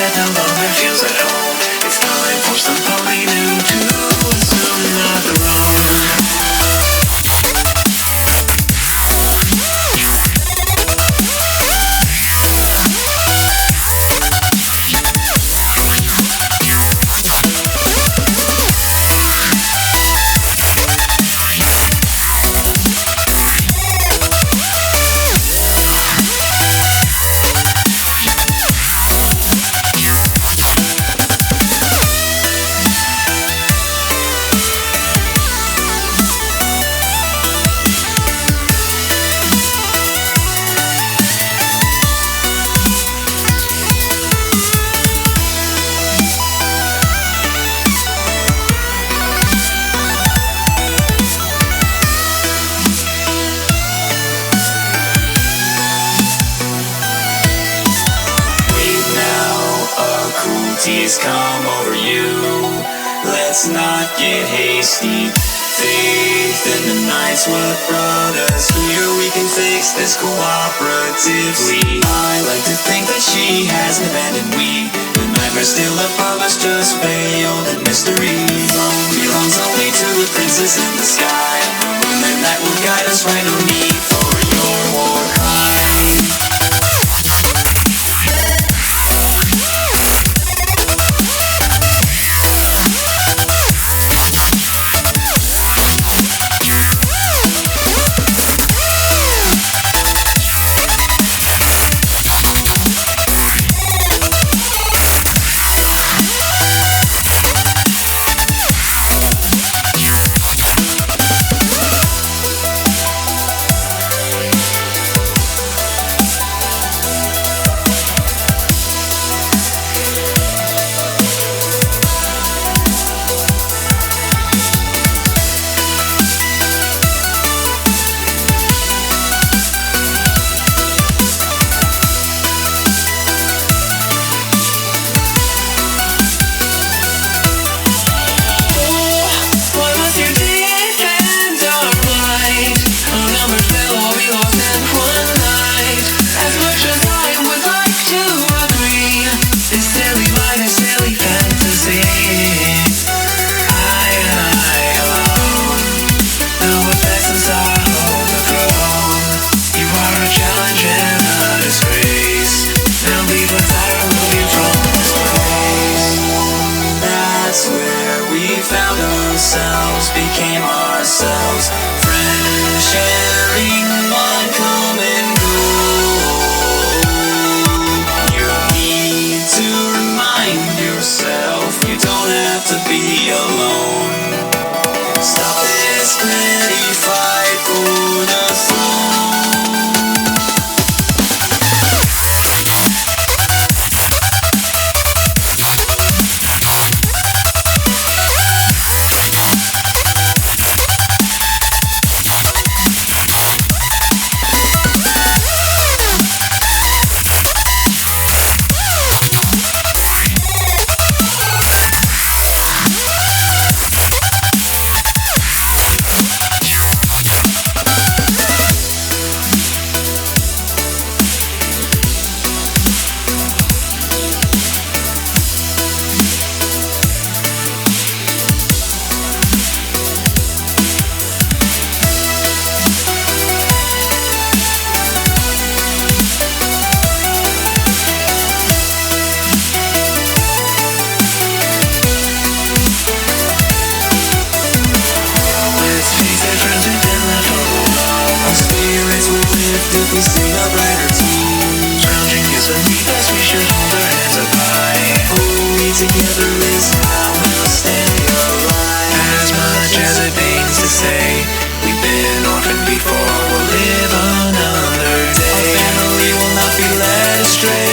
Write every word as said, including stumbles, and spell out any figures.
that no longer feels at home. It's time for somebody new to assume not the wrong. Tears come over you. Let's not get hasty. Faith in the night's what brought us here. We can fix this cooperatively. I like to think that she hasn't abandoned we. The nightmare's still above us, just veiled in mystery. Throne belongs only to the princess in the sky. A moonlit night will guide us right. No need for your war cry. Became ourselves, friends sharing one common goal. You need to remind yourself you don't have to be alone. Stop this petty fight for the throne. If we sing a brighter tune, drowning is beneath us, we should hold our heads up high. Only together is how we'll stay alive. As much as it pains to say, we've been orphaned before, we'll live another day. Our family will not be led astray.